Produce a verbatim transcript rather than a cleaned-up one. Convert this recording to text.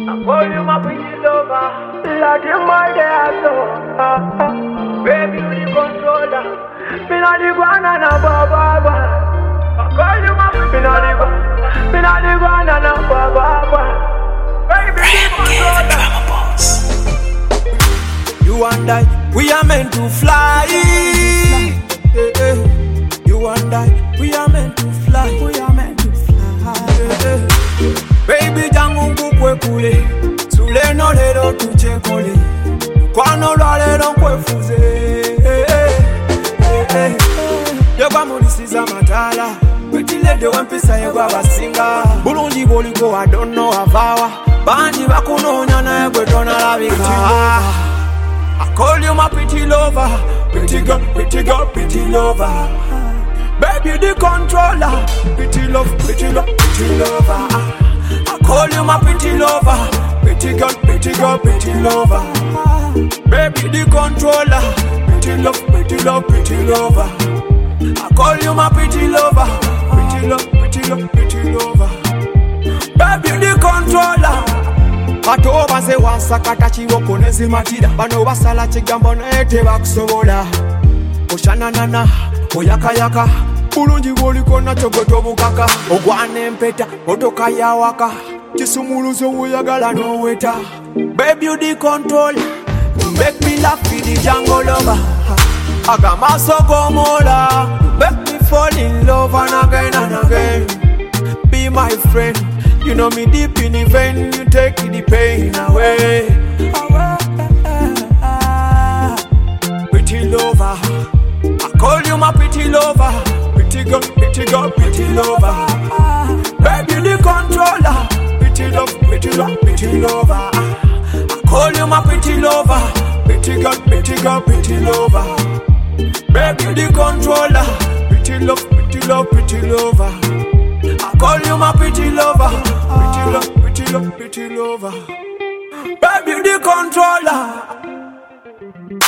I call you my pretty lover. Like you my day so. Baby, you the controller. Me not the banana baba. I call you my me not the me not the banana baba. Baby, you the controller. You and I, we are meant to fly. Hey, hey. You and I, we are meant to fly. We are meant to fly. Hey, hey. Baby, jangu kwe kule. Sule no lero tuche kole. Kwano lwale no kwe fuze. Hey, hey, hey. Yoga mulisiza matala. Pretty lady wampisa yegwa basinga. Bulungi boliko I don't know avawa. Bandi bakunonya na yegwe dona labika. I call you my pretty lover. Pretty girl, pretty girl, pretty lover. Baby the controller. Pretty love, pretty love, pretty lover. I call you my pretty lover. Pretty girl, pretty girl, pretty lover. Baby the controller. Pretty love, pretty love, pretty lover. I call you my pretty lover. Pretty love, pretty love, pretty lover. Baby the controller. Kato baze wansakata chiwoko nezimatira. Bano basala chigambo nete bakusobola. Oshananana, oyakayaka. Bulungi bwoliko nakyo gwe tobukaka. Ogwana empeta, motoka yawaka. Kisumuluzo woyagala noweta. Baby you the control. You make me laugh with the jungle lover. Agama sogomola. You make me fall in love and again and again. Be my friend. You know me deep in the vein, you take the pain away. Pretty lover, I call you my pretty lover. Pretty girl, pretty girl, pretty lover. Baby the controller. Pretty love, pretty love, pretty lover. I call you my pretty lover. Pretty girl, pretty girl, pretty lover. Baby the controller. Pretty love, pretty love, pretty lover. I call you my pretty lover. Pretty love, pretty love, pretty lover. Baby the controller.